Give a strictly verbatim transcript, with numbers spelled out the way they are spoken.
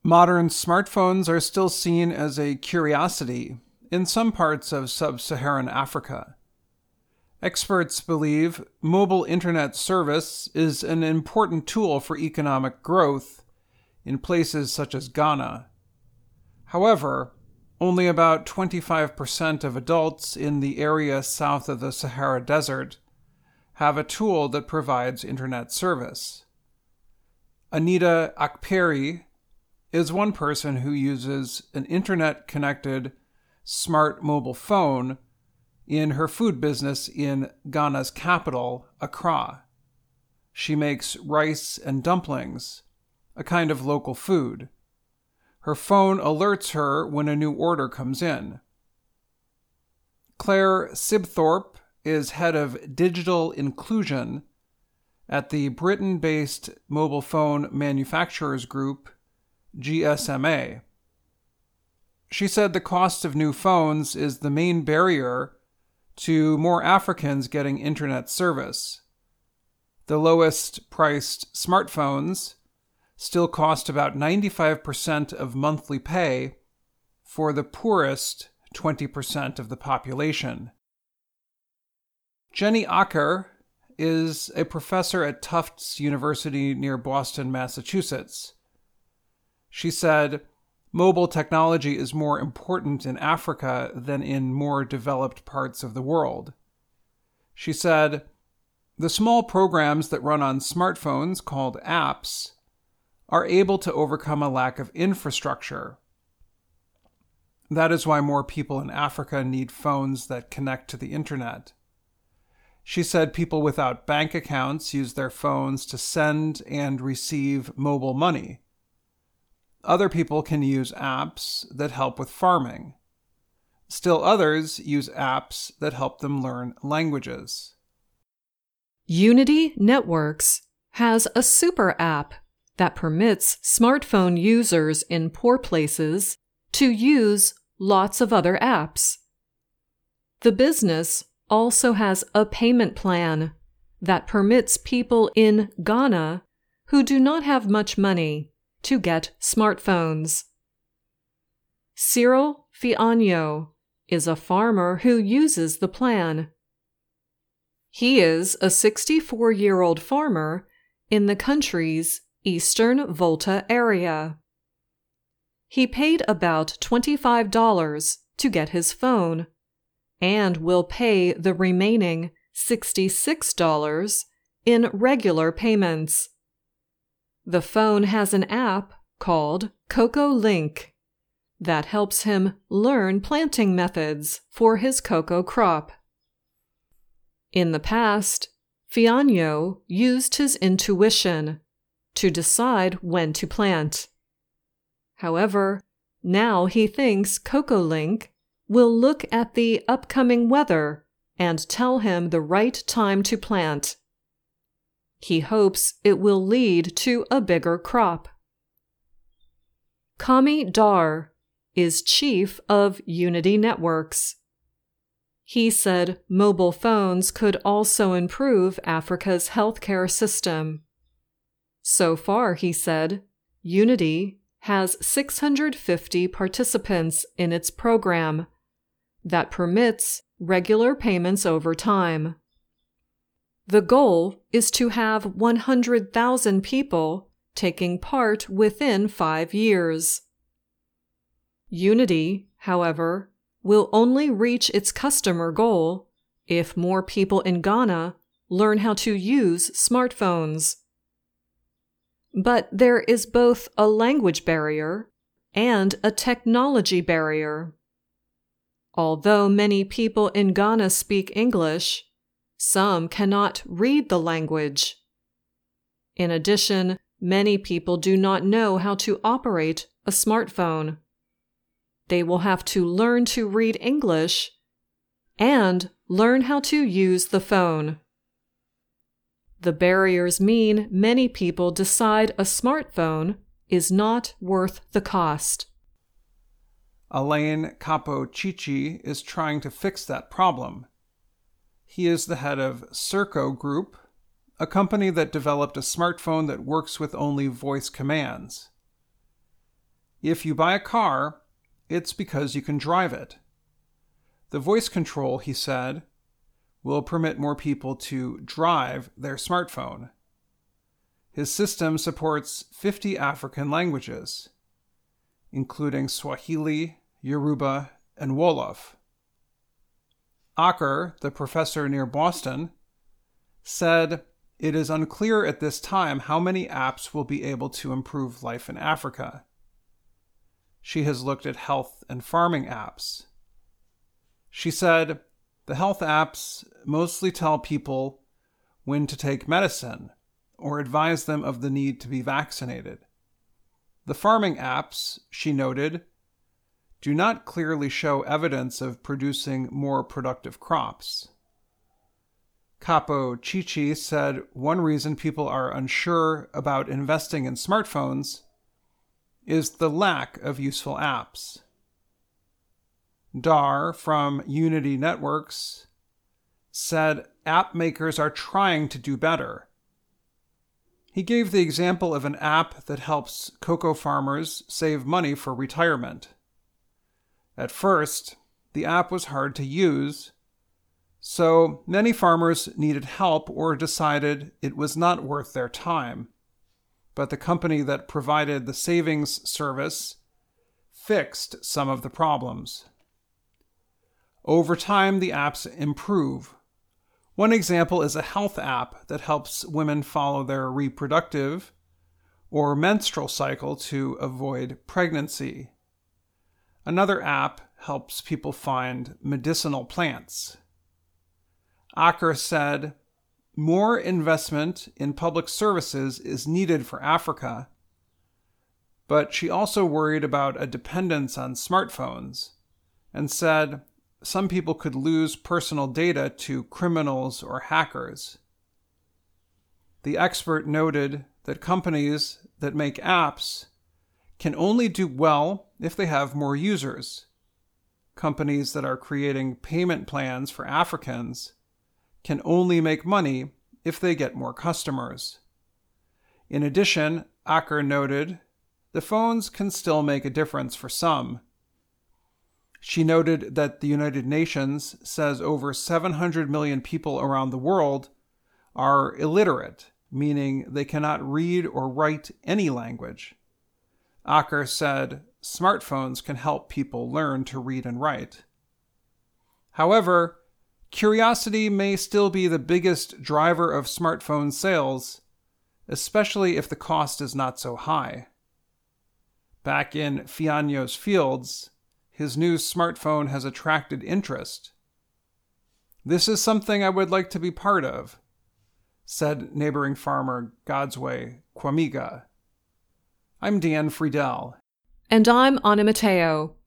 Modern smartphones are still seen as a curiosity in some parts of sub-Saharan Africa. Experts believe mobile internet service is an important tool for economic growth in places such as Ghana. However, only about twenty-five percent of adults in the area south of the Sahara Desert have a tool that provides internet service. Anita Akperi is one person who uses an internet-connected smart mobile phone in her food business in Ghana's capital, Accra. She makes rice and dumplings, a kind of local food. Her phone alerts her when a new order comes in. Claire Sibthorpe is head of digital inclusion at the Britain-based mobile phone manufacturers group, G S M A. She said the cost of new phones is the main barrier to more Africans getting internet service. The lowest priced smartphones still cost about ninety-five percent of monthly pay for the poorest twenty percent of the population. Jenny Acker is a professor at Tufts University near Boston, Massachusetts. She said, mobile technology is more important in Africa than in more developed parts of the world. She said, the small programs that run on smartphones called apps are able to overcome a lack of infrastructure. That is why more people in Africa need phones that connect to the internet. She said people without bank accounts use their phones to send and receive mobile money. Other people can use apps that help with farming. Still others use apps that help them learn languages. Unity Networks has a super app that permits smartphone users in poor places to use lots of other apps. The business also has a payment plan that permits people in Ghana who do not have much money to get smartphones. Cyril Fianyo is a farmer who uses the plan. He is a sixty-four-year-old farmer in the country's Eastern Volta area. He paid about twenty-five dollars to get his phone and will pay the remaining sixty-six dollars in regular payments. The phone has an app called Cocoa Link that helps him learn planting methods for his cocoa crop. In the past, Fianyo used his intuition to decide when to plant. However, now he thinks Cocoa Link will look at the upcoming weather and tell him the right time to plant. He hopes it will lead to a bigger crop. Kami Dar is chief of Unity Networks. He said mobile phones could also improve Africa's healthcare system. So far, he said, Unity has six hundred fifty participants in its program that permits regular payments over time. The goal is to have one hundred thousand people taking part within five years. Unity, however, will only reach its customer goal if more people in Ghana learn how to use smartphones. But there is both a language barrier and a technology barrier. Although many people in Ghana speak English, some cannot read the language. In addition, many people do not know how to operate a smartphone. They will have to learn to read English and learn how to use the phone. The barriers mean many people decide a smartphone is not worth the cost. Alain Capo-Chichi is trying to fix that problem. He is the head of Circo Group, a company that developed a smartphone that works with only voice commands. If you buy a car, it's because you can drive it. The voice control, he said, will permit more people to drive their smartphone. His system supports fifty African languages, including Swahili, Yoruba, and Wolof. Acker, the professor near Boston, said it is unclear at this time how many apps will be able to improve life in Africa. She has looked at health and farming apps. She said the health apps mostly tell people when to take medicine or advise them of the need to be vaccinated. The farming apps, she noted, do not clearly show evidence of producing more productive crops. Capo Chichi said one reason people are unsure about investing in smartphones is the lack of useful apps. Dar from Unity Networks said app makers are trying to do better. He gave the example of an app that helps cocoa farmers save money for retirement. At first, the app was hard to use, so many farmers needed help or decided it was not worth their time. But the company that provided the savings service fixed some of the problems. Over time, the apps improve. One example is a health app that helps women follow their reproductive or menstrual cycle to avoid pregnancy. Another app helps people find medicinal plants. Acker said, more investment in public services is needed for Africa, but she also worried about a dependence on smartphones and said some people could lose personal data to criminals or hackers. The expert noted that companies that make apps can only do well if they have more users. Companies that are creating payment plans for Africans can only make money if they get more customers. In addition, Acker noted, the phones can still make a difference for some. She noted that the United Nations says over seven hundred million people around the world are illiterate, meaning they cannot read or write any language. Acker said smartphones can help people learn to read and write. However, curiosity may still be the biggest driver of smartphone sales, especially if the cost is not so high. Back in Fianyo's fields, his new smartphone has attracted interest. This is something I would like to be part of, said neighboring farmer Godsway Kwamiga. I'm Dan Friedel. And I'm Anna Mateo.